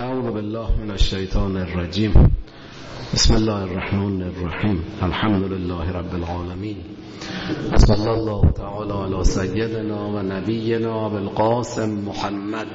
اعوذ بالله من الشیطان الرجیم. بسم الله الرحمن الرحیم. الحمد لله رب العالمین. صلی الله تعالی علی سیدنا و نبینا بالقاسم محمد.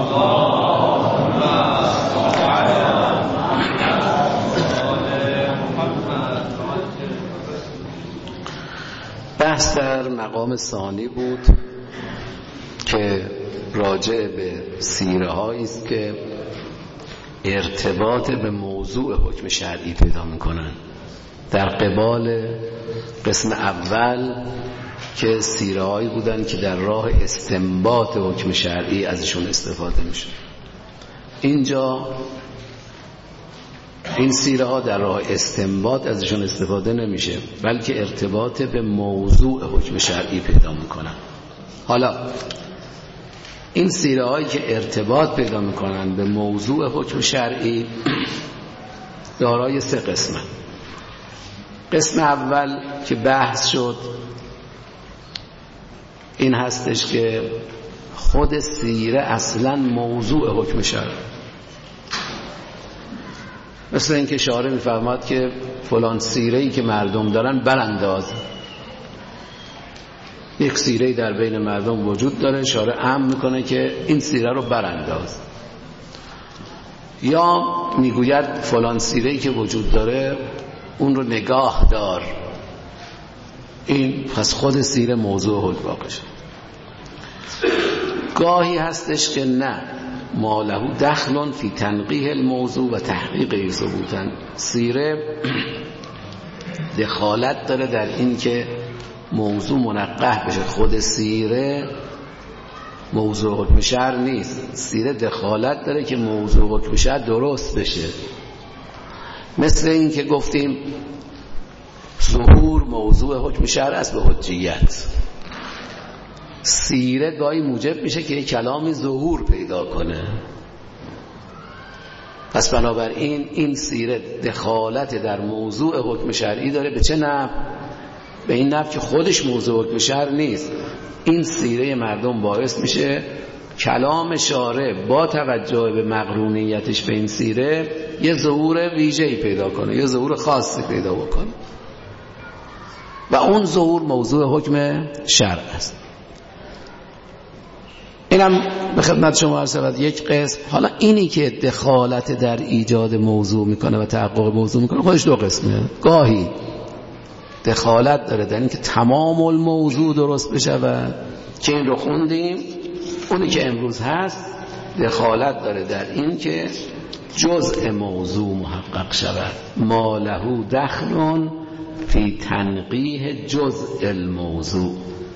بحث در مقام ثانی بود که راجع به سیره هایی است که ارتباط به موضوع حکم شرعی پیدا میکنن، در قبال قسم اول که سیره هایی بودن که در راه استنباط حکم شرعی ازشون استفاده میشه. اینجا این سیره ها در راه استنباط ازشون استفاده نمیشه، بلکه ارتباط به موضوع حکم شرعی پیدا میکنن. حالا این سیره هایی که ارتباط پیدا میکنن به موضوع حکم شرعی دارای سه قسمه. قسم اول که بحث شد این هستش که خود سیره اصلا موضوع حکم شرعی، مثل اینکه شارع میفرماد که فلان سیره‌ای که مردم دارن برانداز. یک سیره‌ای در بین مردم وجود داره، شارع امر میکنه که این سیره رو برانداز. یا میگوید فلان سیره‌ای که وجود داره اون رو نگاه دار. این پس خود سیره موضوع حکم واقع شد. گاهی هستش که نه، ما له دخل فی تنقیح الموضوع و تحقیق ثبوتا. سیره دخالت داره در این که موضوع منقح بشه. خود سیره موضوع حکم شرع نیست، سیره دخالت داره که موضوع حکم شرع درست بشه. مثل این که گفتیم ظهور موضوع حکم شرع است به حجیت. سیره گاهی موجب میشه که یک کلامی ظهور پیدا کنه. پس بنابراین این سیره دخالت در موضوع حکم شرعی داره. به چه نحو؟ به این نحو که خودش موضوع حکم شرع نیست. این سیره مردم باعث میشه کلام شارع با توجه به مقرونیتش به این سیره یه ظهور ویژه‌ای پیدا کنه، یه ظهور خاصی پیدا بکنه و اون ظهور موضوع حکم شرع است. اینم به خدمت شما عرض شود یک قسم. حالا اینی که دخالت در ایجاد موضوع میکنه و تحقق موضوع میکنه خودش دو قسمه. گاهی دخالت داره در این که تمام الموضوع درست بشود که این رو خوندیم. اونی که امروز هست دخالت داره در این که جزء موضوع محقق شود. ما له دخل فی تنقیح جزء الموضوع.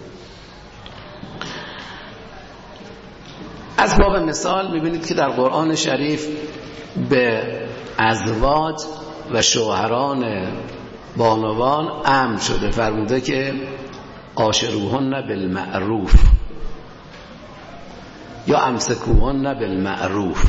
از باب مثال میبینید که در قرآن شریف به ازواج و شوهران بانوان امر شده، فرموده که عاشروهن بالمعروف یا امسکوهن بالمعروف.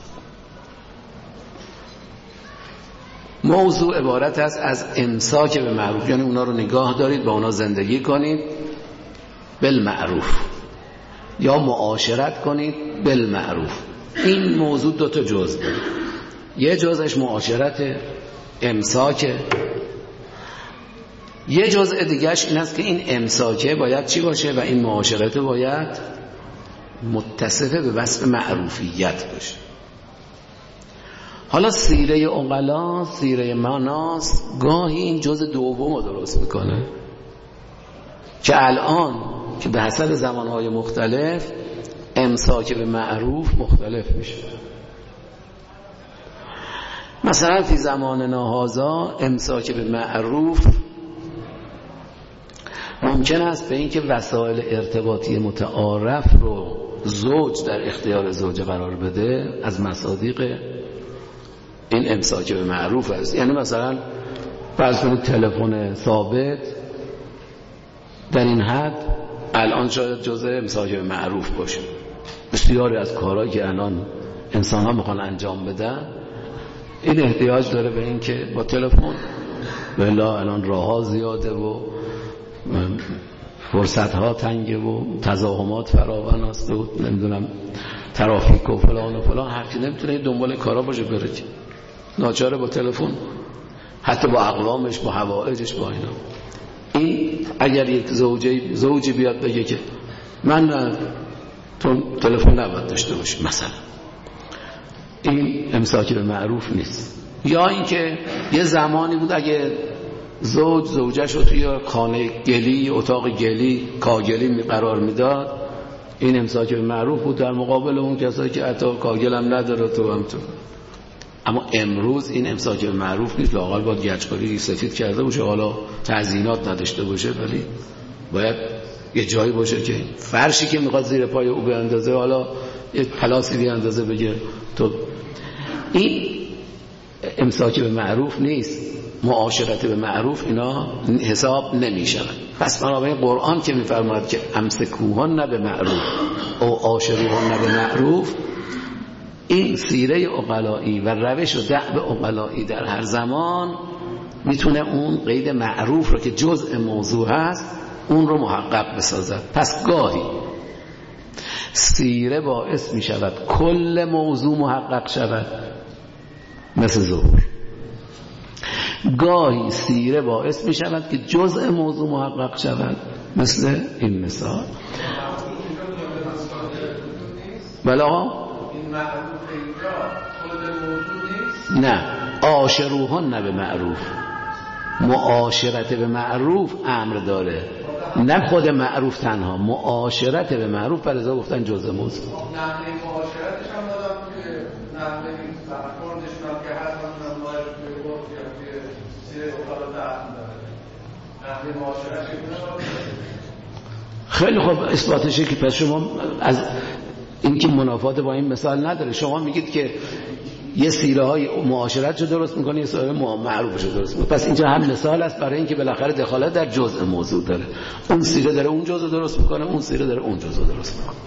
موضوع عبارت است از امساک به معروف، یعنی اونا رو نگاه دارید، با اونا زندگی کنید بالمعروف، یا معاشرت کنید بالمعروف. این موضوع دو تا جزء داره. یه جزءش معاشرت امساکه، یه جزء دیگهش این است که این امساکه باید چی باشه و این معاشرت باید متصفه به وصف معروفیت باشه. حالا سیره عقلا، سیره مناس گاهی این جزء دوم رو درست میکنه که الان که به حسب زمانهای مختلف امساک به معروف مختلف میشه. مثلا فی زماننا هذا امساک به معروف ممکن است به این که وسایل ارتباطی متعارف رو زوج در اختیار زوجه قرار بده، از مصادیق این امساک به معروف است. یعنی مثلا فرض کنید تلفن ثابت در این حد الان شاید جزء امساک به معروف باشه. بسیاری از کارهایی که الان انسان ها میخوان انجام بدن این احتیاج داره به این که با تلفن، بلا الان راه ها زیاده و فرصت ها تنگه و تزاحمات فراوان است و نمیدونم ترافیک و فلان و فلان، هر کی نمیتونه دنبال کارا باشه بره، ناچاره با تلفن، حتی با اقوامش، با حوائجش، با اینا. این اگر یک زوجی بیاد بگه که من تو تلفن نباید داشته باشی مثلا، این امساک به معروف نیست. یا اینکه یه زمانی بود اگه زوجش رو توی خانه گلی، اتاق گلی، کاگلی قرار میداد، این امساک به معروف بود در مقابل اون کسایی که حتی کاگل هم نداره تو هم تو. اما امروز این امساک به معروف نیست، لااقل باید گچکاری سفید کرده باشه، حالا تزیینات نداشته باشه، ولی باید یه جایی باشه که فرشی که میخواد زیر پای او بیاندازه، حالا یه پلاسی بیاندازه بگه تو. این امساک به معروف نیست، معاشرت به معروف اینا حساب نمیشن. پس بنابراین قرآن که میفرماید که امسکوهن به معروف او عاشروهن به معروف، این سیره عقلایی و روش و دأب عقلایی در هر زمان میتونه اون قید معروف رو که جزء موضوع هست اون رو محقق بسازد. پس گاهی سیره باعث میشود کل موضوع محقق شود مثل ظهور، گاهی سیره باعث می شود که جزء موضوع محقق شود مثل این مثال. بله آقا؟ نه، عاشروهن به معروف، معاشرت به معروف امر داره، نه خود معروف تنها، معاشرت به معروف فلذا گفتن جزء موضوع. نحوه معاشرتش هم دادم که نحوه برخوردش هم که هست هم باید بگفت که زیر اقلا دهن داره نحوه معاشرتش خیلی خوب اثباتشه که پس شما از این که منافات با این مثال نداره، شما میگید که یه سیره های معاشرت رو درست میکنه، یه سیره معروفش رو درست میکنه. پس اینجا هم مثال است برای اینکه بالاخره دخالت در جزء موضوع داره، اون سیره داره اون جزء درست میکنه، اون سیره داره اون جزء درست میکنه.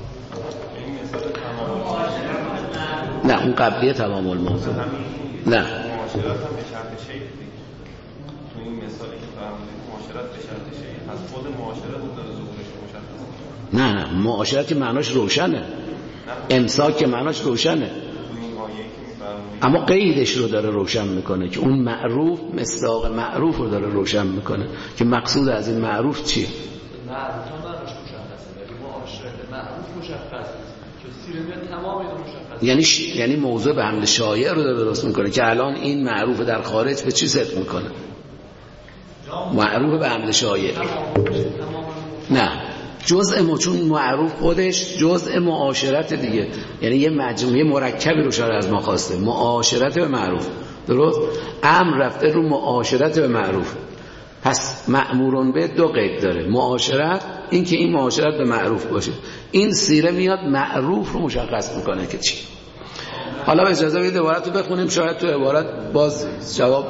نه اون قبلیه تمام الموضوع. نه معاشرت هم به شرط شیء تو این مثالی که فرمودید معاشرت به شرط شیء، پس خود معاشرت رو داره ظهورش مشخصه. نه معاشرت که معناش روشنه، امساک که معناش روشنه، اما قیدش رو داره روشن میکنه که اون معروف مصداق معروف رو داره روشن میکنه که مقصود از این معروف چیه. معروف هم براش مشخصه، ولی معاشرت معروف مشخصه که سیره میاد تمام اینا مشخصه. یعنی موضوع به حمل شایع رو داره درست میکنه که الان این معروف در خارج به چی صدق میکنه؟ معروف به حمل شایع. نه جزء چون معروف خودش جزء معاشرت دیگه، یعنی یه مجموعه مرکبی رو شارع از ما خواسته، معاشرت به معروف، درست؟ امر رفته رو معاشرت به معروف، پس مأمورون به دو قید داره، معاشرت، این که این معاشرت به معروف باشه، این سیره میاد معروف رو مشخص میکنه که چی. حالا اجازه بدید عبارت رو بخونیم، شاید تو عبارت باز جواب.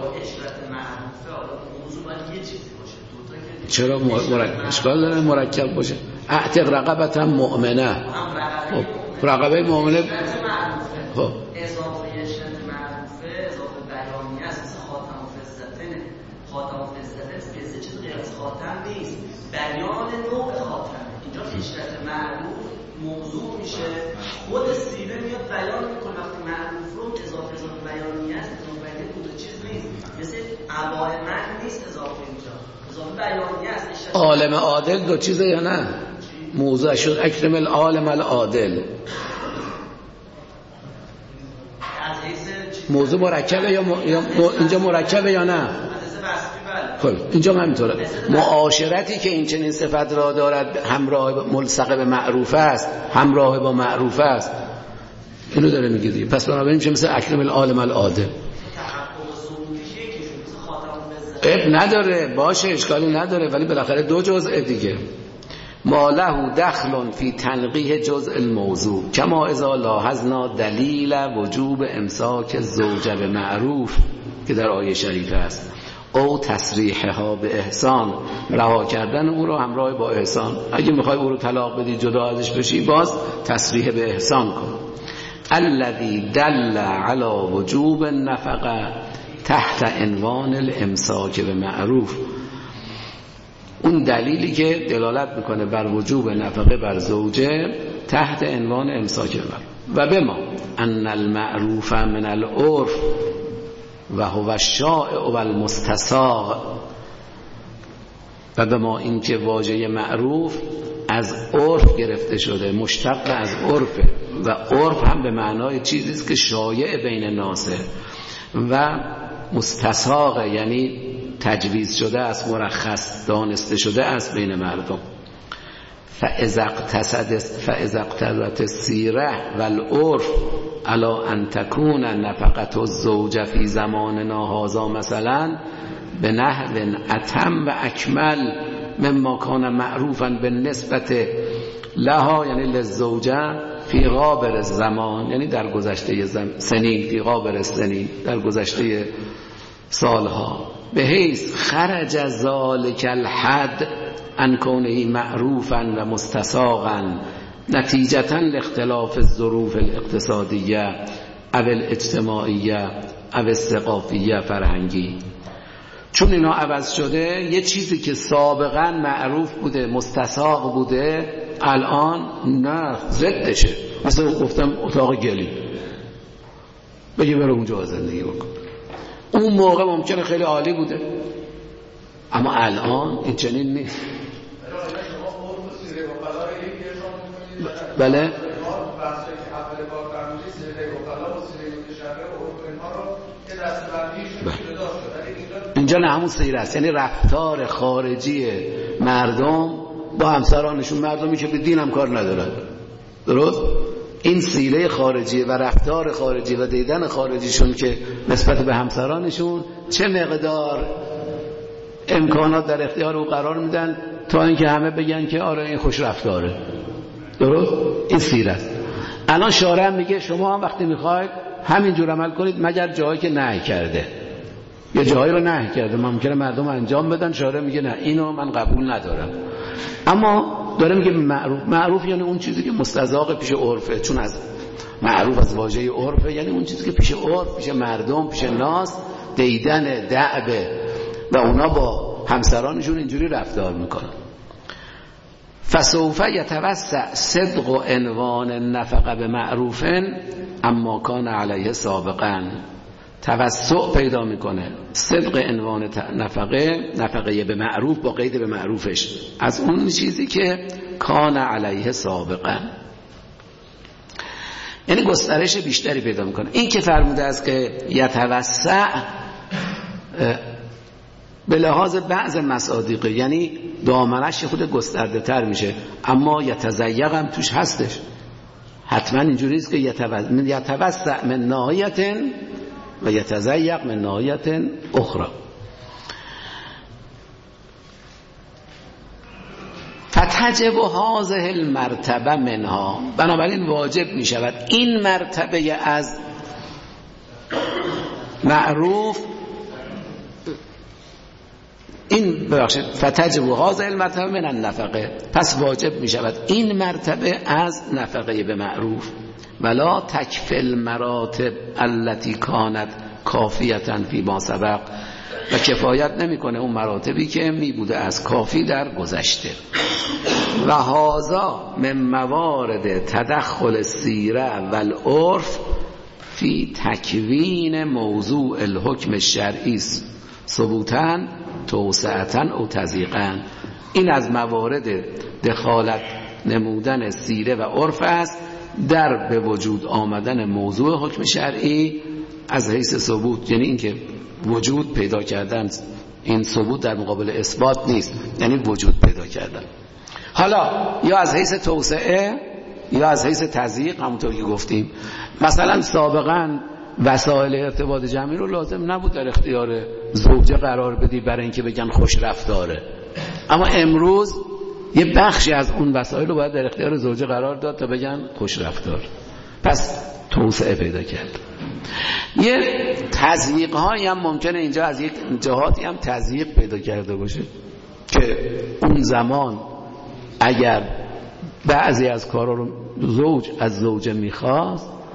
چرا اشکال داره مرکب باشه؟ اعتق رقبه مؤمنه، خب رقبه مؤمنه، خب اضافه شرط معروفه اضافه بیانی است، مثل خاتم و فضته. خاتم و فضته فضته چیز غیر از خاتم نیست، بیان نوع خاتم. اینجا اشرت معروف موضوع میشه، خود سیره میاد بیان میکنه وقتی معروف رو اضافه بیانی است، اضافه بیانی دو چیز نیست، مثل عوائمت نیست اضافه اینجا عالم عادل دو چیزه یا نه؟ موضوع شد اکرم العالم العادل، موضوع مرکبه یا اینجا مرکبه یا نه؟ خب اینجا همینطوره، معاشرتی که این چنین صفت را دارد همراه ملصق به معروف است، همراه با معروف است، اینو داره میگه دیگه. پس بنابراین میشه مثل اکرم العالم العادل. اب نداره، باشه اشکالی نداره، ولی بالاخره دو جزء دیگه. ما له دخل فی تنقیح جزء الموضوع کما اذا لاحظنا دلیل وجوب امساک الزوجه به معروف که در آیه شریفه است، او تصریحها به احسان، رها کردن او رو همراه با احسان. اگه میخوای او رو طلاق بدی جدا ازش بشی، باز تصریح به احسان کن. الذی دل علی وجوب النفقه تحت عنوان الامساک به معروف، اون دلیلی که دلالت میکنه بر وجوب نفقه بر زوجه تحت عنوان امساک به معروف. و بما ان المعروف من العرف و هو الشائع و المستساغ، و بما اینکه واژه معروف از عرف گرفته شده، مشتق از عرفه و عرف هم به معنای چیزی است که شایع بین ناسه و مستساغ یعنی تجویز شده است، مرخص دانسته شده است بین مردم. فاذا اقتضت السیره والعرف علی ان تكون نفقة الزوجة فی زماننا هذا مثلا به نحو اتم و اکمل مما کان معروفا بالنسبة لها، یعنی للزوجه فی غابر الزمان، یعنی در گذشته سنین، فی غابر السنین، در گذشته سالها، به حیث خرج ذلک الحد عن کونه معروفا و مستساغا نتیجتا لاختلاف الظروف الاقتصادیه او الاجتماعیه او الثقافیه فرهنگی. چون اینا عوض شده، یه چیزی که سابقا معروف بوده، مستساغ بوده، الان نه، ضدشه. مثلا گفتم اتاق گلی، بگی برو اونجا زندگی بکن. اون موقع ممکنه خیلی عالی بوده، اما الان این چنین نیست. بله اینجا نه، همون سیره است، یعنی رفتار خارجی مردم با همسرانشون، مردمی که به دین هم کار ندارن. درست؟ این سیره خارجی و رفتار خارجی و دیدن خارجیشون که نسبت به همسرانشون چه مقدار امکانات در اختیار او قرار میدن تا اینکه همه بگن که آره این خوش رفتاره. درست؟ این سیره است. الان شارع میگه شما هم وقتی میخواید همینجور عمل کنید مگر جایی که نهی کرده. یه جایی رو نهی کرده ممکنه مردم انجام بدن، شارع میگه نه، اینو من قبول ندارم. اما داره میگه معروف یعنی اون چیزی که مستذاق پیش عرفه، چون از معروف از واژه عرفه، یعنی اون چیزی که پیش عرف، پیش مردم، پیش ناس دیدن دعبه و اونا با همسرانشون اینجوری رفتار میکنن. فسوف یتوسع صدق و عنوان نفقه به معروفن اما کان علیه سابقا. توسع پیدا میکنه صدق عنوان نفقه به معروف با قید به معروفش از اون چیزی که کان علیه سابقا، یعنی گسترش بیشتری پیدا میکنه. این که فرموده است که یتوسع به لحاظ بعض مصادیق، یعنی دامنش خود گسترده تر میشه، اما یتضیق هم توش هستش. حتما اینجوری است که یتوسع من ناحیه و یتضیق من ناحیه اخرى. فتجب هذه المرتبه منها، بنابراین واجب می شود این مرتبه از معروف، این ببخشید فتجب هذه المرتبه من النفقه، پس واجب می شود این مرتبه از نفقه به معروف. ولا تکفی المراتب التي كانت کافیتا فی ما سبق، و کفایت نمیکنه اون مراتبی که می بوده از کافی در گذشته. و هذا من موارد تدخل السیره و العرف فی تکوین موضوع الحکم الشرعی ثبوتا توسعتا او تضییقا. این از موارد دخالت نمودن سیره و عرف است در به وجود آمدن موضوع حکم شرعی از حیث ثبوت، یعنی اینکه وجود پیدا کردن. این ثبوت در مقابل اثبات نیست، یعنی وجود پیدا کردن. حالا یا از حیث توسعه یا از حیث تضییق، همونطور که گفتیم. مثلا سابقا وسایل ارتباط جمعی رو لازم نبود در اختیار زوجه قرار بدی برای اینکه بگن خوش رفتاره، اما امروز یه بخشی از اون وسایل رو باید در اختیار زوجه قرار داد تا بگن خوش رفتار. پس توسعه پیدا کرد. یه تضییق هایی هم ممکنه اینجا از یک جهاتی هم تضییق پیدا کرده باشه که اون زمان اگر بعضی از کارا رو زوج از زوجه میخواست،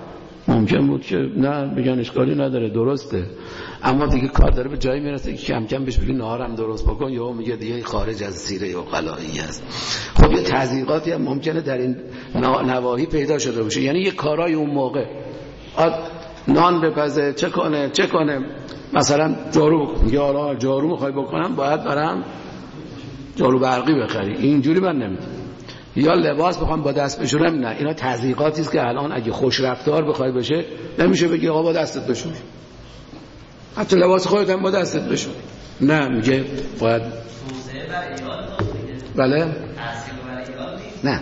ممکن بود که نه بگن اشکالی نداره درسته، اما دیگه کار داره به جایی میرسه که کم کم بهش بگی نهارم درست بکن، یا میگه دیگه خارج از سیره عقلایی است. خب یه تضییقاتی هم ممکنه در این نواحی پیدا شده باشه. یعنی یه کارای اون موقع نان بپزه، چه کنه مثلا جارو بکن، یا حالا جارو میخوای بکنم باید برم جارو برقی بخری، اینجوری من نمیدونم. یا لباس بخوام با دست بشورم، نه، اینا تضییقاتی است که الان اگه خوش رفتار بخوای بشه نمیشه بگی آقا با دستت بشور، حتی لباس خودت هم با دستت بشور، نه، میگه باید بله نه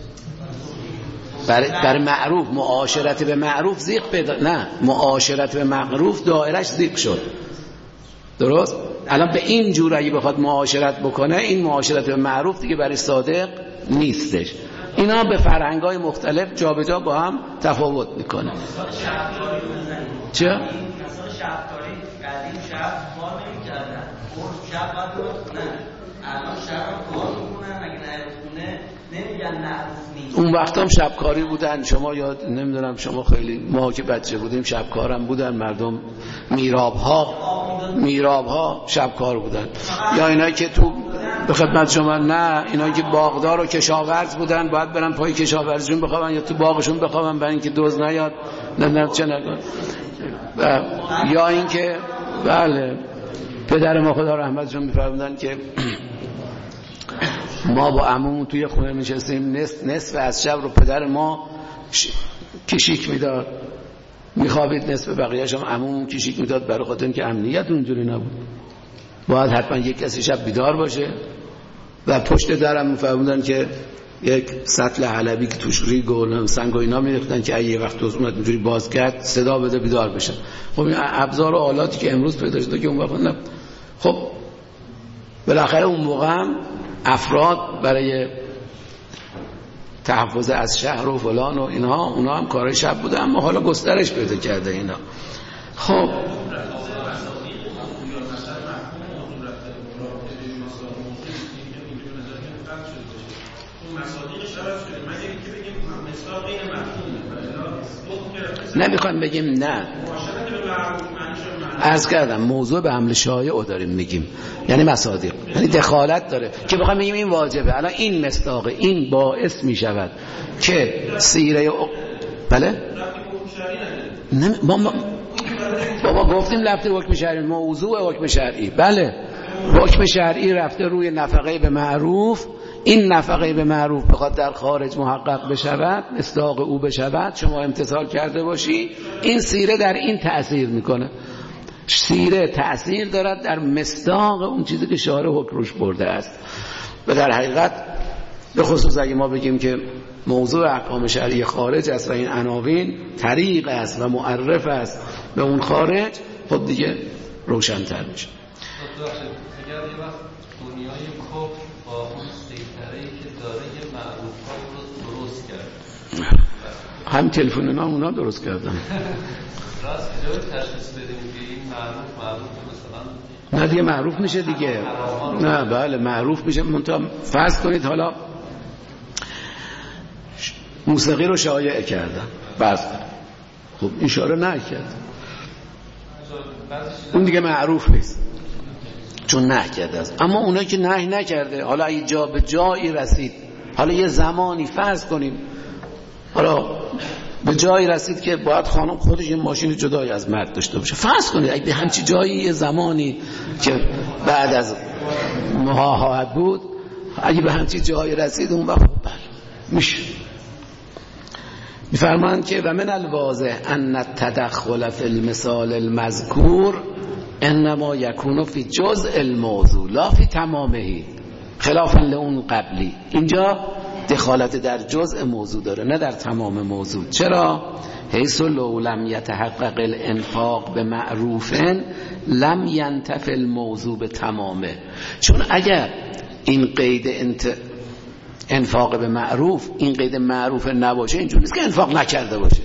برای معروف معاشرت به معروف زیق پیدا، نه، معاشرت به معروف دایرش زیق شد، درست؟ الان به این جور اگه بخواد معاشرت بکنه، این معاشرت به معروف دیگه برای صادق نیستش. اینا به فرهنگ‌های مختلف جابجا با هم تفاوت میکنه. چه؟ مثلا شبکاری قدیم شب کار نمی‌کردن، شب باید بخونن، الان شب کار می‌کنن، اگه نخونه نمیگن معروف نیست. اون وقت هم شبکاری بودن، شما یاد نمیدونم، شما خیلی، ما که بچه بودیم شبکارم بودن مردم، میراب‌ها شبکار بودن، یا اینایی که تو به خدمت شما، نه، اینایی که باغدار و کشاورز بودن باید برن پای کشاورزیشون بخوابن یا تو باغشون بخوابن برای اینکه دزد نیاد، نمیدونم چه نکن، یا اینکه بله پدر ما خدا رحمتشون می‌فرمودن که ما با عمومون توی خونه نشستیم، نصف از شب رو پدر ما کشیک میداد، میخوابید، نصف بقیه‌اش هم عمومون کشیک میداد، برای خاطر اینکه امنیت اونجوری نبود، باید حتما یک کسی شب بیدار باشه. و پشت درم میفرمودن که یک سطل حلبی که توش ریگ و سنگ و اینا میریختن که اگه یه وقت دوست اومد اینجوری باز کرد صدا بده بیدار بشه. خب این ابزار و آلاتی که امروز پیدا شده که اون وقت نه. خب بالاخره اون موقع هم افراد برای تحفظ از شهر و فلان و اینها، اونا هم کارهای شب بوده، اما حالا گسترش پیدا کرده اینا. خب نمیخوایم بگیم نه، عرض کردم موضوع به حمل شایع داریم میگیم، یعنی مصادیق، یعنی دخالت داره که بخوایم بگیم این واجبه. الان این مصداق، این باعث میشود که سیره بله بابا گفتیم لفظ حکم شرعی، موضوع حکم شرعی، بله حکم شرعی رفته روی نفقه به معروف، این نفقه به معروف بخواد در خارج محقق بشود، مصداق او بشود، شما امتثال کرده باشی، این سیره در این تأثیر میکنه. سیره تأثیر دارد در مصداق اون چیزی که شارع حکم روش برده است. و در حقیقت به خصوص اگه ما بگیم که موضوع احکام شرعی خارج است و این عناوین طریق است و معرف است به اون خارج، خب دیگه روشن‌تر میشه. اگر یه وقت دنیای کفر با اون سیطره‌ای که داره یه معروف‌هایی رو درست کرد، هم تلفن اونا درست کردن، راست جای تشخیص بدیم که این معروف مثلا نه دیگه معروف میشه دیگه، نه بله معروف میشه. منتها فرض کنید حالا موسیقی رو شایع کردن، بس خب اشاره نکرد، اون دیگه معروف نیست چون نه کرده است. اما اونایی که نه نکرده، حالا اگه جا به جایی رسید، حالا یه زمانی فرض کنیم حالا به جایی رسید که باید خانم خودش یه ماشین جدایی از مرد داشته باشه، فرض کنید اگه به همچی جایی یه زمانی که بعد از محاهات بود، اگه به همچی جایی رسید، اون وقت میشه. میفرمایند که و من الواضح ان التدخل فی المثال المذکور انما یکون فی جزء الموضوع لا فی تمامه، خلافا لون قبلی. اینجا دخالت در جزء موضوع داره، نه در تمام موضوع. چرا؟ حیث لو لم یتحقق الانفاق به معروف لم ینتفع الموضوع به تمامه. چون اگر این قید انفاق به معروف، این قید معروف نباشه، اینجوری نیست که انفاق نکرده باشه،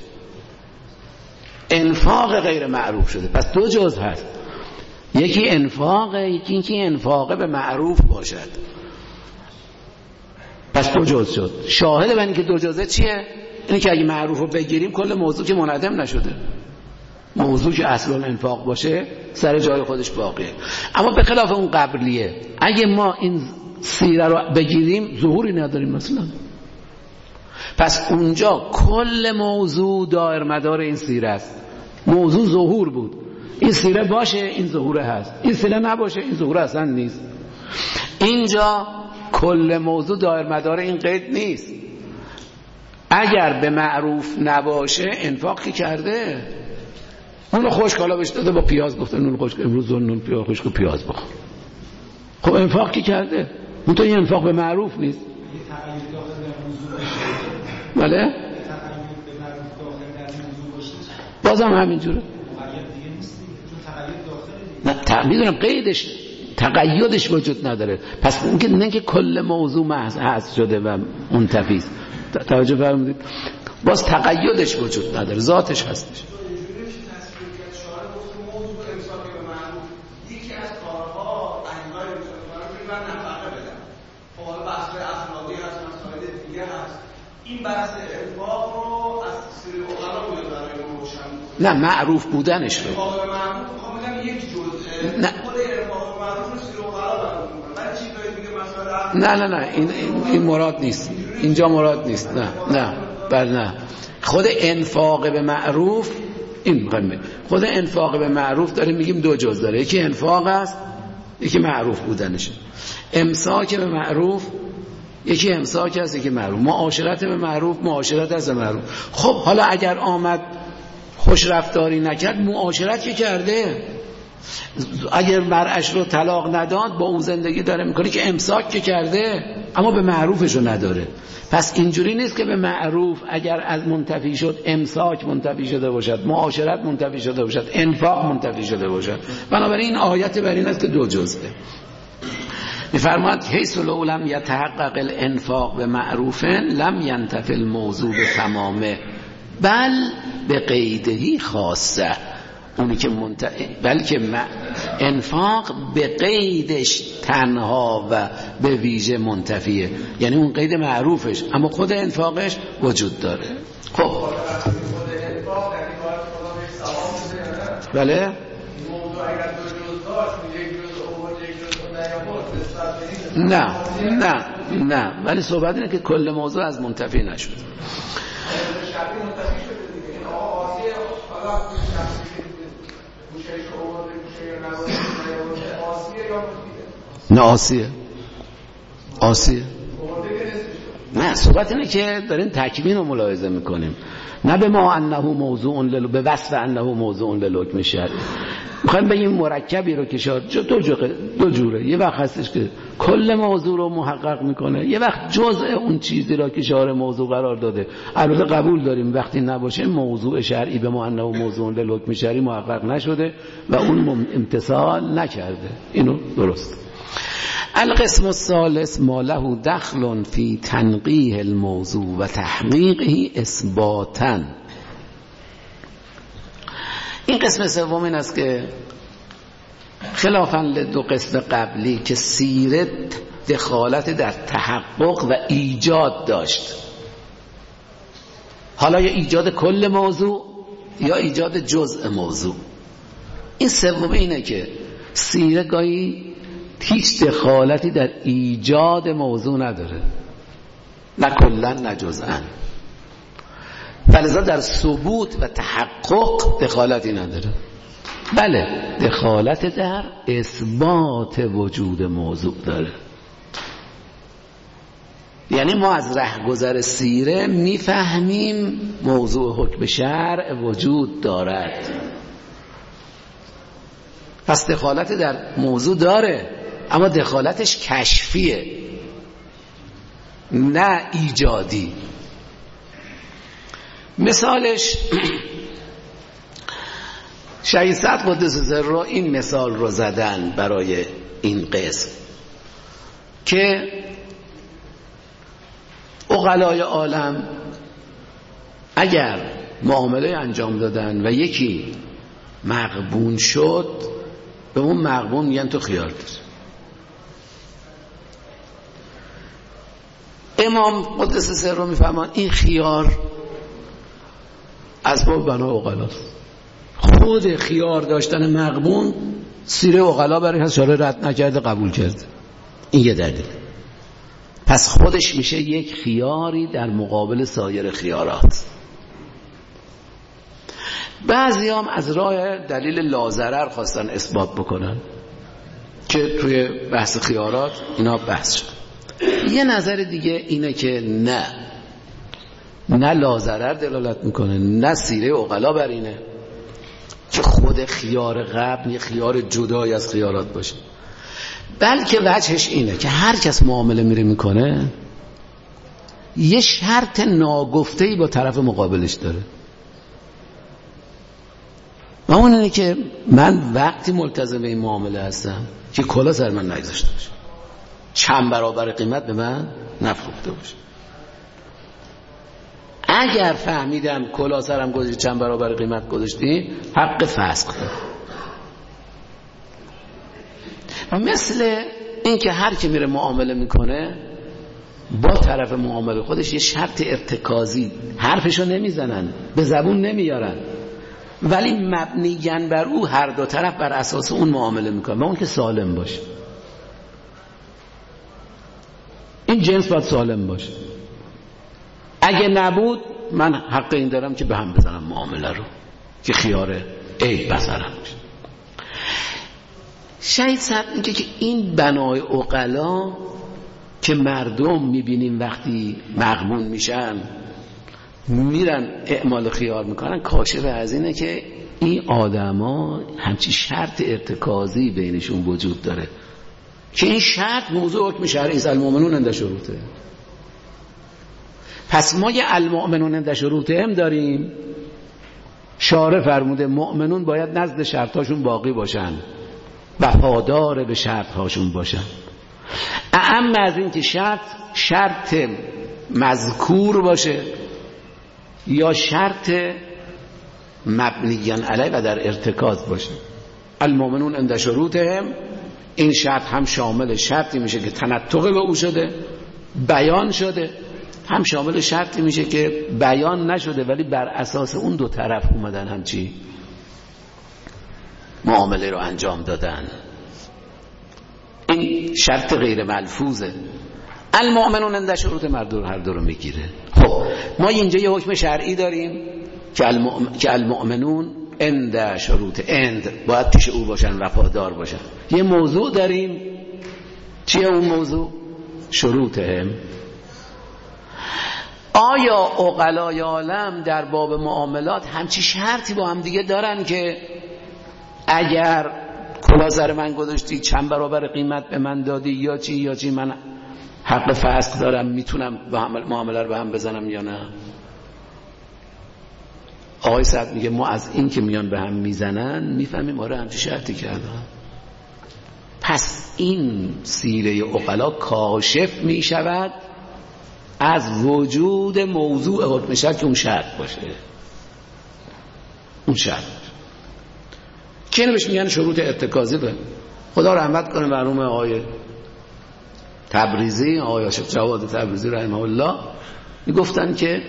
انفاق غیر معروف شده. پس دو جزء هست، یکی انفاق، یکی اینکه انفاق به معروف باشد. پس دو جزء شد. شاهد بر اینکه دو جزء چیه؟ اینه که اگه معروف رو بگیریم کل موضوع که منعدم نشده. موضوع که اصل الانفاق باشه سر جای خودش باقیه. اما به خلاف اون قبلیه، اگه ما این سیره رو بگیریم ظهوری نداریم مثلا. پس اونجا کل موضوع دایر مدار این سیره است. موضوع ظهور بود، این سیره باشه این ظهور هست، این سیره نباشه این ظهور اصلا نیست. اینجا کل موضوع دایر مدار این قید نیست. اگر به معروف نباشه انفاق که کرده، اون خشک حالا بهش داده با پیاز، گفته نون خشک امروز نون پیاز خشک و پیاز بخور، خب انفاق که کرده. اون تو این انفاق به معروف نیست. بله بازم همینجوره. نه میدونم قیدش تقیدش وجود نداره. پس اینکه نه که کل موضوع محض هست شده و منتفی است. توجه فرمودید؟ باز تقیدش وجود نداره، ذاتش هستش. این بحث انفاق رو از سری اقلا بوده برای روشن، نه معروف بودنش رو انفاق معروف کاملا یک جزء. نه خود انفاق معروف رو سری اقلا برای من چیزایی دیگه مثلا نه این مراد نیست، اینجا مراد نیست. نه خود انفاق به معروف، این مهمه. خود انفاق به معروف داریم میگیم دو جزء داره، یکی انفاق است یکی معروف بودنشه. امساک به معروف یکی امساک است یکی معروف. معاشرت به معروف معاشرت از معروف. خب حالا اگر آمد خوش رفتاری نکرد معاشرت که کرده، اگر مرعش رو طلاق نداد با اون زندگی داره میکنه که امساک که کرده اما به معروفش رو نداره. پس اینجوری نیست که به معروف اگر از منتفی شد امساک منتفی شده باشد، معاشرت منتفی شده باشد، انفاق منتفی شده باشد. بنابراین این آیت بر این است که دو جزئه. میفرماد حیث لو لم یتحقق الانفاق به معروف لم ینتفی الموضوع به تمامه بل به قیدهی خاصه. اونی که بلکه انفاق به قیدش تنها و به ویژه منتفیه، یعنی اون قید معروفش اما خود انفاقش وجود داره. خب بله نه ولی صحبت اینه که کل موضوع از منتفی نشد. نه آسیه نه، صحبت اینه که داریم تکوین رو ملاحظه میکنیم، نه به ما انه موضوع به وصف انه موضوع للحکم شرعی. میخوایم بگیم مرکبی رو که دو جوره، یه وقت هستش که کل موضوع رو محقق میکنه، یه وقت جزء اون چیزی را که شارع موضوع قرار داده. البته قبول داریم وقتی نباشه موضوع شرعی به ما انه موضوع للحکم شرعی محقق نشده و اون امتصال نکرده. اینو درست. القسم الثالث ما له دخل فی تنقیح الموضوع و تحقیقه اثباتا. این قسم سوم این است که خلافاً لدو قسم قبلی که سیره دخالت در تحقق و ایجاد داشت، حالا یا ایجاد کل موضوع یا ایجاد جزء موضوع. این سوم اینه که سیره گاهی هیچ دخالتی در ایجاد موضوع نداره، نه کلا نه جزءا، فلذا در ثبوت و تحقق دخالتی نداره. بله دخالت در اثبات وجود موضوع داره. یعنی ما از رهگذر سیره میفهمیم موضوع حکم شرع وجود دارد، پس دخالت در موضوع داره اما دخالتش کشفیه نه ایجادی. مثالش شهید سعد قدس سره این مثال رو زدن برای این قسم که عقلای عالم اگر معامله انجام دادن و یکی مغبون شد به اون مغبون میگن تو خیار داری. امام قدس سره میفهمان این خیار اسباب بنا عقلاست. خود خیار داشتن مغبون سیره عقلا برای هست، شارع رد نکرده قبول کرده. این یه دلیل. پس خودش میشه یک خیاری در مقابل سایر خیارات. بعضی هم از راه دلیل لازرر خواستن اثبات بکنن که توی بحث خیارات اینا بحث شد. یه نظر دیگه اینه که نه لازرر دلالت میکنه، نه سیره عقلا بر اینه که خود خیار قبل یه خیار جدای از خیارات باشه، بلکه وجهش اینه که هر کس معامله میکنه یه شرط ناگفته‌ای با طرف مقابلش داره. و اون اینه که من وقتی ملتزم این معامله هستم که کلا سر من نگذاشته باشه، چند برابر قیمت به من نفروخته باشه. اگر فهمیدم کلا سرم گذاشتی چند برابر قیمت گذاشتی، حق فسخ داره. و مثل این که هر کی میره معامله میکنه با طرف معامله خودش یه شرط ارتکازی حرفشو نمیزنن، به زبون نمیارن، ولی مبنیاً بر او هر دو طرف بر اساس اون معامله میکنن و اون که سالم باشه. این جنس باید سالم باشه. اگه نبود من حق این دارم که به هم بزنم معامله رو که خیاره عیب بسرم باشه. شاید صاحب میگه که این بنای عقلا که مردم میبینیم وقتی مغمون میشن میرن اعمال خیار میکنن، کاشف از اینه که این آدما همچی شرط ارتکازی بینشون وجود داره که این شرط موضوع حکم شرعی است. المؤمنون عند شروطه. پس ما یه المؤمنون عند شروطه هم داریم. شارع فرموده مؤمنون باید نزد شرطاشون باقی باشن، وفادار به شرطهاشون باشن. اما از این که شرط مذکور باشه یا شرط مبنیاً علیه و در ارتکاز باشه. المؤمنون عند شروطهم، این شرط هم شامل شرطی میشه که تنطق به او شده، بیان شده، هم شامل شرطی میشه که بیان نشده ولی بر اساس اون دو طرف اومدن همچی معامله رو انجام دادن. این شرط غیر ملفوظه. المؤمنون عند شروط مردور هر دو رو میگیره. خب ما اینجا یه حکم شرعی داریم که المؤمنون عند شروط، عند باید پیش او باشن، وفادار باشن. یه موضوع داریم، چیه اون موضوع؟ شروطهم. آیا عقلای عالم در باب معاملات همچی شرطی با هم دیگه دارن که اگر کلا سر من گذاشتی چند برابر قیمت به من دادی یا چی من حق فسخ دارم، میتونم معامله رو به هم بزنم یا نه؟ آقای سعد میگه ما از این که میان به هم میزنن میفهمیم آره همچی شرطی کردن. پس این سیره عقلا کاشف میشود از وجود موضوع حکم شرط که اون شرط باشه. اون شرط باشه که اینو بهش میگن شروط ارتکازی. به خدا رحمت کنه مرحوم آقای تبریزی، آقای شیخ جواد تبریزی رحمه الله، میگفتن که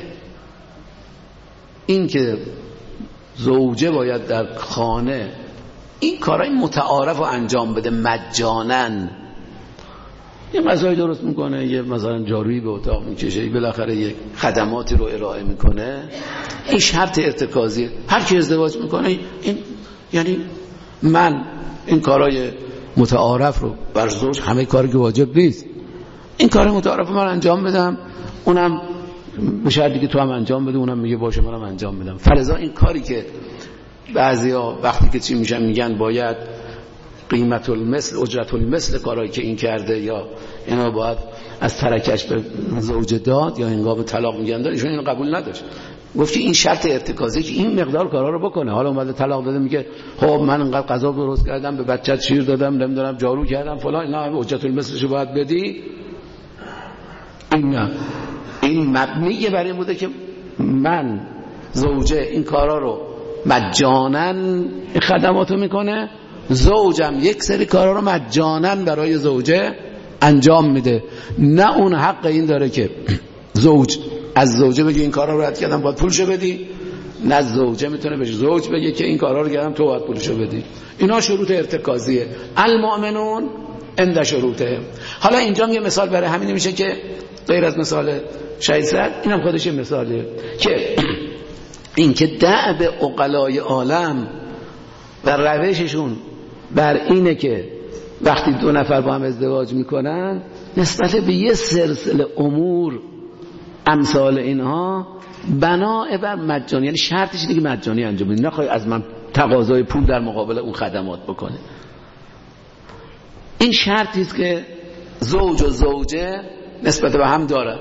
این که زوجه باید در خانه این کارهای متعارف رو انجام بده مجانن، یه غذای درست میکنه، یه مثلا جارویی به اتاق میکشه، بالاخره یه خدماتی رو ارائه میکنه، این شرط ارتکازیه. هر کی ازدواج میکنه این یعنی من این کارهای متعارف رو بر زوج، همه کاری که واجب نیست، این کار متعارف من انجام بدم، اونم به شرطی که تو هم انجام بده، اونم میگه باشه منم انجام بدم. فرضا این کاری که بعضیا وقتی که چی میشن میگن باید قیمت المثل اجرت المثل کارایی که این کرده یا اینا باید از ترکش به زوج داد یا هنگام طلاق میگن داد، ایشون اینو قبول نداشت. گفت که این شرط ارتکازی که این مقدار کارا رو بکنه. حالا اومده طلاق داده میگه خب من انقدر غذا درست کردم، به بچت شیر دادم، نمیدونم جارو کردم فلان، اینا اجرت المثلشو باید بدی. این مبنیه برای این بوده که من زوجه این کارا رو مجانن خدماتو میکنه، زوجم یک سری کارا رو مجانن برای زوجه انجام میده. نه اون حق این داره که زوج از زوجه بگه این کارا رو رد کردم باید پولشو بدی، نه زوجه میتونه بهش زوج بگه که این کارا رو کردم تو باید پولشو بدی. اینا شروط ارتکازیه. المؤمنون عند شروطه. حالا اینجا یه مثال برای همین میشه که غیر از مثال شهید سعد اینم خودش یه مثالیه که این که دأب عقلای عالم و روششون بر اینه که وقتی دو نفر با هم ازدواج میکنن نسبت به یه سلسله امور امثال اینها بنا بر مجانی، یعنی شرطش اینه که مجانی انجام بدی، نخوای از من تقاضای پول در مقابل اون خدمات بکنه. این شرطی است که زوج و زوجه نسبت به هم دارن.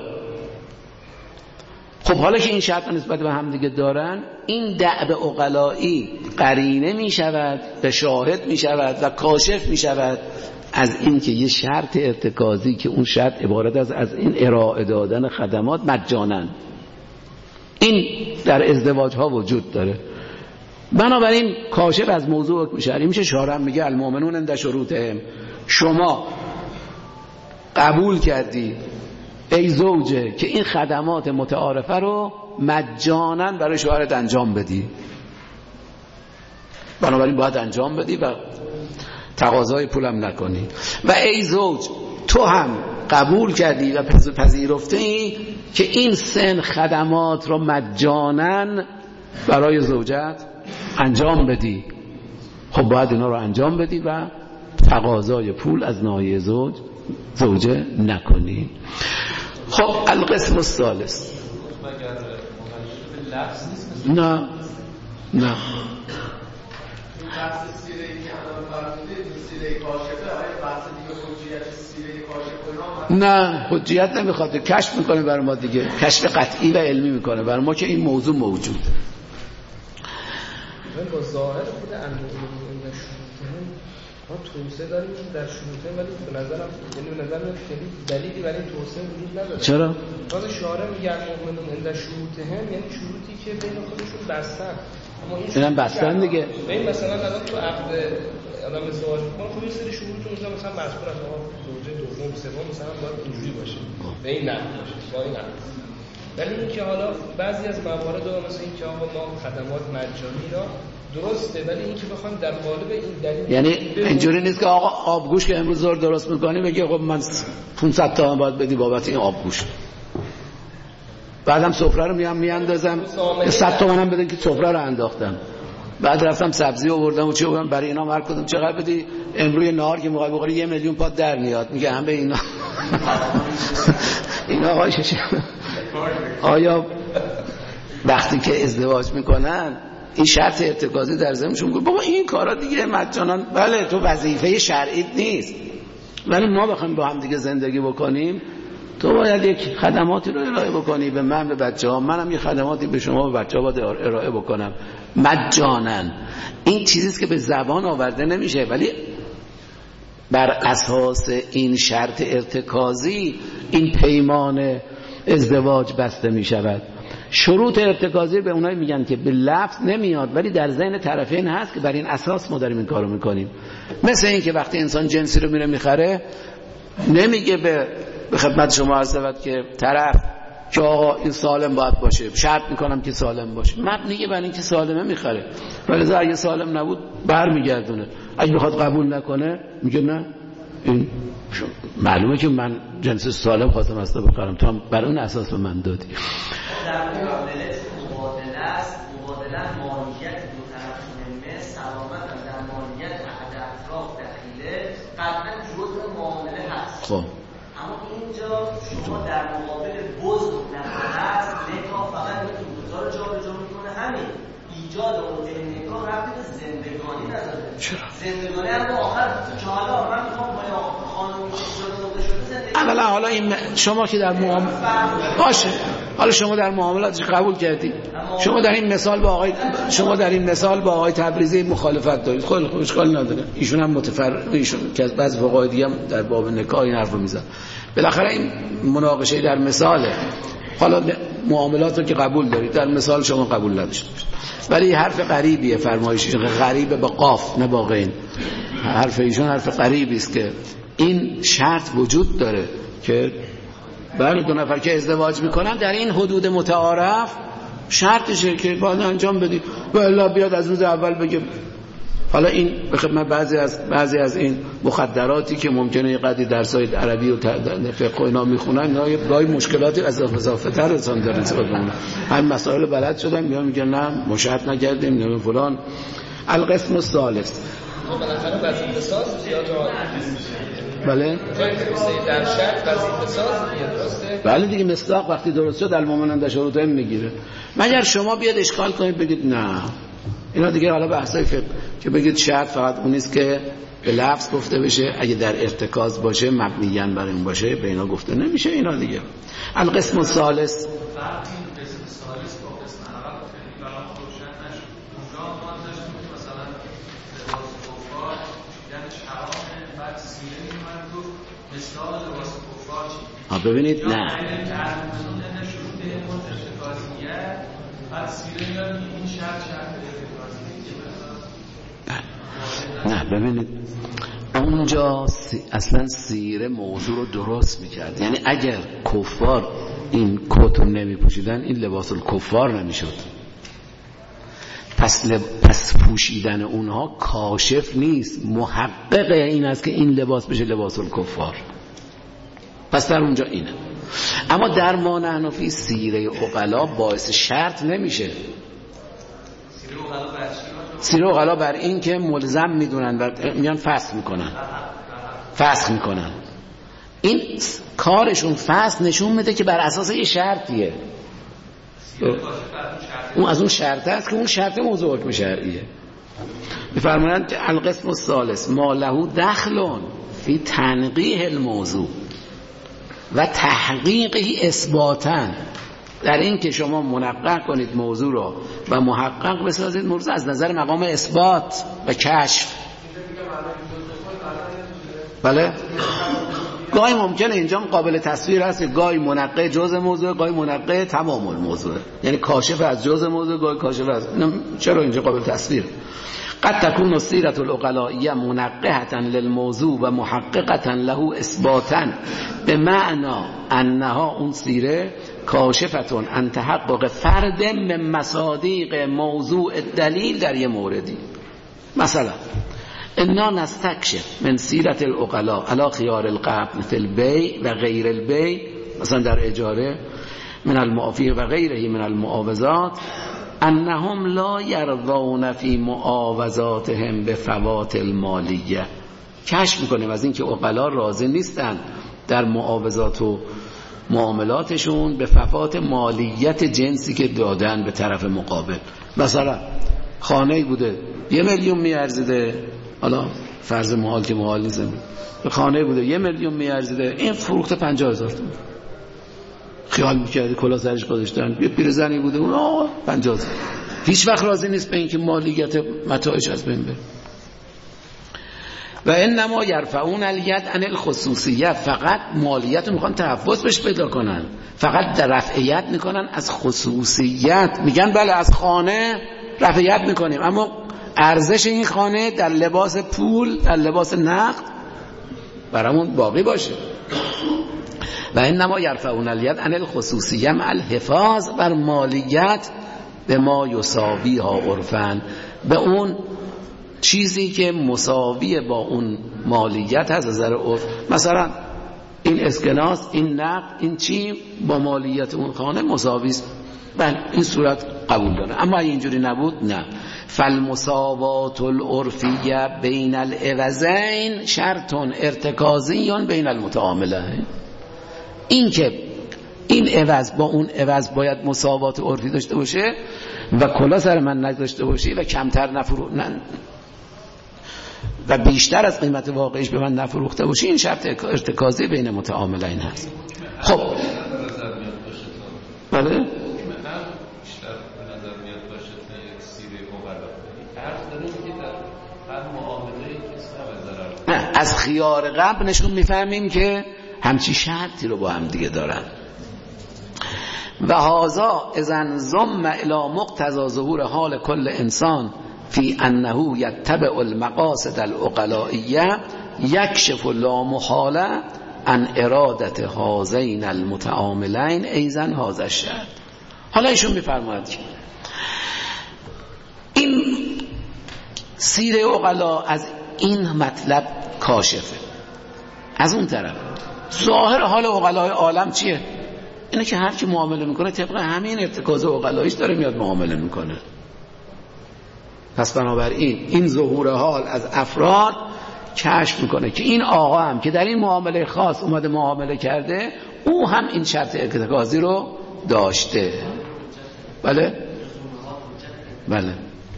خب حالا که این شرط نسبت به هم دیگه دارن، این دأب عقلایی قرینه می شود و شاهد می شود و کاشف می شود از این که یه شرط ارتکازی که اون شرط عبارت از این ارائه دادن خدمات مجانن، این در ازدواج ها وجود داره. بنابراین کاشف از موضوع حکم شرعی میشه. شارع میگه المؤمنون عند شروطهم. شما قبول کردی ای زوجه که این خدمات متعارفه رو مجانا برای شوهرت انجام بدی، بنابراین باید انجام بدی و تقاضای پولم نکنی. و ای زوج تو هم قبول کردی و پذیرفته ای که این سن خدمات رو مجانا برای زوجت انجام بدی، خب باید اینا رو انجام بدی و تقاضای پول از ناحیه زوجه نکنی. خب القسم الثالث. نه نه حجیت نمیخواد، کشف میکنه برای ما دیگه، کشف قطعی و علمی میکنه برای ما که این موضوع موجود. با ظاهر خود المؤمنون شروطهم ما توسعه داریم در شروطهم، ولی به نظرم خیلی دلیلی برای توسعه وجود نداره. چرا؟ باز شارع میگه المؤمنون عند شروطهم، یعنی شروطی که بین خودشون بستن. اما اینم بستن دیگه. ببین مثلا الان تو عقد آدم ازدواج میکنه، خب یه سری شروط مثلا مذکور از آقا زوجه دوم سوم مثلا باید اینجوری باشه، به این نحو باشه، با این نحو. ولی اینکه حالا بعضی از موارد مثلا اینکه آقا ما خدمات مجانی را درسته، ولی اینکه بخوام در قالب این دلیل، یعنی اینجوری نیست که آقا آبگوش که امروز زور درست میکنی بگی خب من 500 تومن باید بدی بابت این آبگوش، بعدم سفره رو میاندازم 100 تومنم بدن که سفره رو انداختم، بعد رفتم سبزی آوردم و چی آوردم برای اینا مرد کردم چقدر بدی امروز نهار که میخوای بخوری 1 میلیون پات در میاد، میگه هم به اینا اینا آقای آیا وقتی که ازدواج میکنن این شرط ارتکازی در ذهنشون میگه بابا این کارا دیگه مجانن، بله تو وظیفه شرعیت نیست، ولی ما بخوایم با هم دیگه زندگی بکنیم تو باید یک خدماتی رو ارائه بکنی به من به بچه‌ها، منم یه خدماتی به شما به بچه‌ها باید ارائه بکنم مجانا. این چیزیست که به زبان آورده نمیشه، ولی بر اساس این شرط ارتکازی این پیمان ازدواج بسته می شود. شروط ارتکازی به اونایی میگن که به لفظ نمیاد ولی در ذهن طرفین هست که بر این اساس ما داریم این کارو میکنیم. مثل این که وقتی انسان جنسی رو میره میخره نمیگه به خدمت شما عرض شود که طرف که آقا این سالم باید باشه، شرط میکنم که سالم باشه، مبنیه بر این که سالمه میخره، ولی اگه سالم نبود برمیگردونه، اگه بخواد قبول نکنه میگه نه این معلومه که من جنس سالم خواستم از تو بخرم، تو هم بر اون اساس به من دادی. در مبادله است، مبادله ماهیت دو طرف مهمه، سلامت در ماهیت احد اطراف دخیله قطعا جزء معامله هست. خب اما اینجا شما در مقابل بزرگ نفرست نکاح فقط میتونی دوتا رو جابجا میکنه، همین ایجاد اون نکاح رفتی به زندگانی نداره. زندگانی هم آخر که حالا من میخوام با خانومی که شده زندگی اولا حالا این شما که در معاملات باشه، حالا شما در معاملاتش قبول کردی، شما در این مثال با آقای تبریزی مخالفت دارید، خیلی خوب اشکال نداره، ایشون هم ایشون که از بعض فقهای دیگه هم در باب نکاح این حرفو میزنن. بالاخره این مناقشه در مثاله، حالا معاملات رو که قبول دارید در مثال شما قبول نداشت، ولی حرف غریبیه، فرمایش غریبه با قاف نه با غین، حرف ایشون حرف غریبی است که این شرط وجود داره که بله دو نفر که ازدواج میکنن در این حدود متعارف شرطشه که باید انجام بدی و الا بیاد از روز اول بگه. حالا این به خدمت بعضی از این مخدراتی که ممکنه یه قدری درسای عربی و فقه و اینا میخونن، اینا گاهی مشکلاتی از اضافه تر انسان داره نسبت به اون. همین مسائل بلد شدن میگن نه مشاهد نکردیم نه فلان. القسم الثالث بالاخره وظیفه ساز زیاد بله در شرط وظیفه ساز درسته. بله دیگه مصداق وقتی درست شد المؤمنون در شروطهم میگیره. مگر شما بیاد اشکال کنید بگید نه اینا دیگه حالا بحثای فقه که بگید شرط فقط اون نیست که به لفظ گفته بشه، اگه در ارتکاز باشه مبنیاً بر این باشه به اینا گفته نمیشه. اینا دیگه القسم الثالث ببینید نه نه ببینید اونجا اصلا سیره موضوع رو درست میکرد. یعنی اگر کفار این کت رو نمی پوشیدن این لباس الکفار نمیشد. پس پوشیدن اونها کاشف نیست، محقق این است که این لباس بشه لباس الکفار. پس در اونجا اینه. اما در ما نحنفی سیره عقلا باعث شرط نمیشه. سیره عقلا بر این که ملزم میدونن و میان فسخ میکنن. این کارشون فسخ نشون میده که بر اساس یه شرطیه. اون از اون شرط است که اون شرط موضوع حکم شرعیه. میفرمایند که القسم الثالث ما له دخل فی تنقیح الموضوع و تحقیقه اثباتا، در این که شما منقح کنید موضوع رو و محقق بسازید موضوع از نظر مقام اثبات و کشف. بله گاهی ممکنه اینجا قابل تصویر هست که گاهی منقح جزء موضوع، گاهی منقح تمام الموضوع، یعنی کاشف از جزء موضوع، گاهی کاشف از چرا اینجا قابل تصویر. قد تكون السيرة العقلائية منقحة للموضوع و محققة له اثباتا بمعنى انها اون سیره کاشفتون عن تحقق فرد من مصادیق موضوع الدلیل در یه موردی. مثلا انا نستکشف من سیرة العقلاء على خيار القبض مثل البيع و غیر البيع، مثلا در اجاره من المعافی و غیره من المعاوضات، انهم لا يرضون فی معاوضاتهم بفوات المالیه. کشف میکنیم از این که عقلا راضی نیستن در معاوضات و معاملاتشون به فوات مالیت جنسی که دادن به طرف مقابل. مثلا خانه‌ای بوده 1 میلیون میارزیده، حالا فرض محال که محال نیست، خانه‌ای بوده 1 میلیون میارزیده، این فروخته 50,000 تومان. خیال میکردی کلا سرش گذاشتن. یه پیرزنی بوده اون 50,000. هیچ وقت راضی نیست به اینکه مالیت متاعش از بین بره. و انما یرفعون الید عن الخصوصیه، فقط مالیت رو میخوان تحفظ بهش پیدا کنن، فقط در رفعیت میکنن از خصوصیت. میگن بله از خانه رفعیت میکنیم اما ارزش این خانه در لباس پول، در لباس نقد برامون باقی باشه. و انما یرفعون الید عن الخصوصیه مع الحفاظ بر مالیت به ما یساوی ها عرفن، به اون چیزی که مساوی با اون مالیت هست از نظر عرف. مثلا این اسکناس، این نقد، این چی با مالیت اون خانه مساوی است، بله این صورت قبول داره. اما اینجوری نبود نه. فالمساوات العرفیه بین العوضین شرط ارتکازی بین المتعاملین. این که این عوض با اون عوض باید مساوات عرفی داشته باشه و کلا سر من نداشته باشه و کمتر و بیشتر از قیمت واقعیش به من نفروخته باشه، این شرط ارتکازی بین متعاملین هست. خب بله از خیار قبل نشون میفهمیم که همچی شرطی رو با هم دیگه دارن. و هذا اذن ضم الی مقتضی ظهور حال کل انسان فی انه یتبع المقاصد العقلائیه یکشف لا محاله عن ارادت هذین المتعاملین ایزن هذا الشرط. حالا ایشون میفرماید که این سیره عقلا از این مطلب کاشفه. از اون طرف ظاهر حال عقلای عالم چیه؟ اینه که هر کی معامله میکنه طبق همین ارتکاز عقلاییش داره میاد معامله میکنه. پس بنابراین این ظهور حال از افراد کشف میکنه که این آقا هم که در این معامله خاص اومده معامله کرده، او هم این شرط ارتکازی رو داشته. بله؟ بله.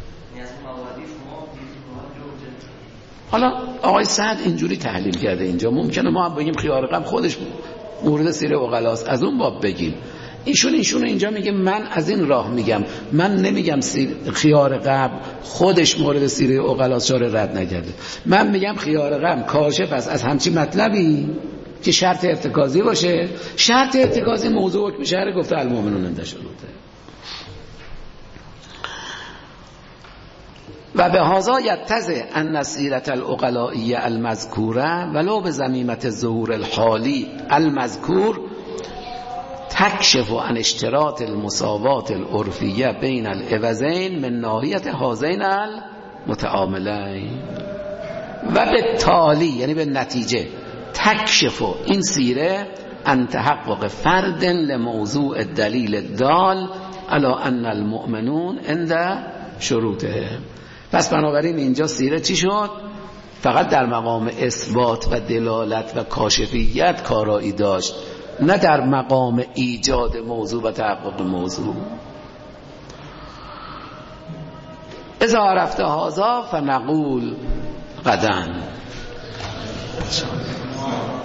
حالا آقای سعد اینجوری تحلیل کرده اینجا، ممکنه ما هم بگیم خیار غم خودش مورد سیره عقلاست، از اون باب بگیم. ایشون اینجا میگه من از این راه میگم، من نمیگم خیار غم خودش مورد سیره عقلاست شارع رد نکرده. من میگم خیار غم کاشف است از همچین مطلبی که شرط ارتکازی باشه. شرط ارتکازی موضوع حکم شرع گفته المؤمنون عند شروطه. و به هذا یتضح ان سیرة العقلائیه المذکوره ولو به ضمیمة ظهور الحالی المذکور تکشف عن اشتراط المساوات العرفیه بین العوضین من ناحیه هذین المتعاملین. و به تالی یعنی به نتیجه تکشف این سیره عن تحقق فرد لموضوع الدلیل الدال علی ان المؤمنون عند شروطه. پس بنابراین اینجا سیره چی شد؟ فقط در مقام اثبات و دلالت و کاشفیت کارایی داشت، نه در مقام ایجاد موضوع و تحقق موضوع. اذا عرفت هذا فنقول غدا.